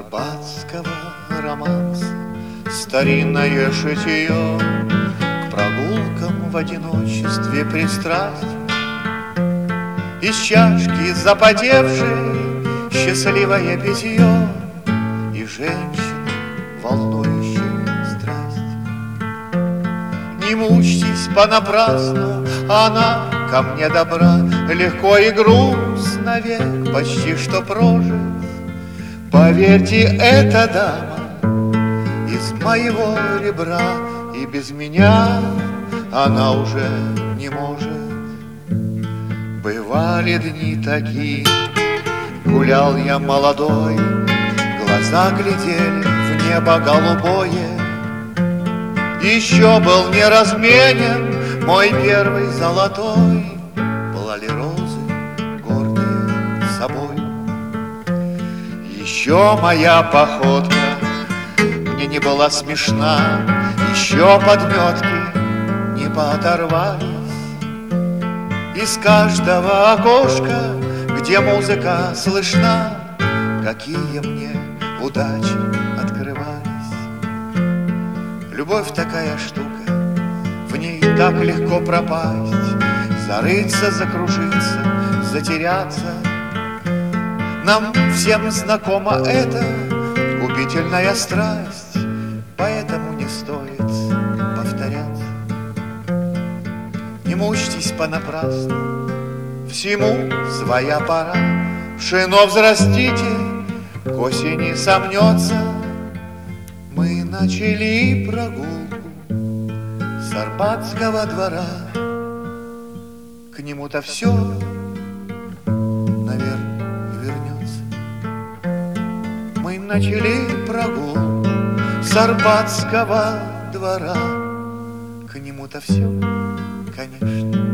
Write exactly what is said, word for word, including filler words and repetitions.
арбатского романса старинное шитье к прогулкам в одиночестве пристрасть. Из чашки запотевшей счастливое питье и женщины, волнующие страсть. Не мучьтесь понапрасну, она ко мне добра, легко и грустно век почти что прожит. Поверьте, эта дама из моего ребра, и без меня она уже не может. Бывали дни такие, гулял я молодой, глаза глядели в небо голубое. Еще был не разменен мой первый золотой, плали розы, гордые собой. Еще моя походка мне не была смешна, еще подметки не пооторвались. Из каждого окошка, где музыка слышна, какие мне удачи открывались. Любовь такая штука, в ней так легко пропасть, зарыться, закружиться, затеряться. Нам всем знакома эта губительная страсть, поэтому не стоит повторяться. Не мучьтесь понапрасну, всему своя пора. Пшено взрастите, к осени сомнется. Мы начали прогулку с Арбатского двора. К нему-то все, наверное, вернется. Мы начали прогулку с Арбатского двора. К нему-то все, конечно,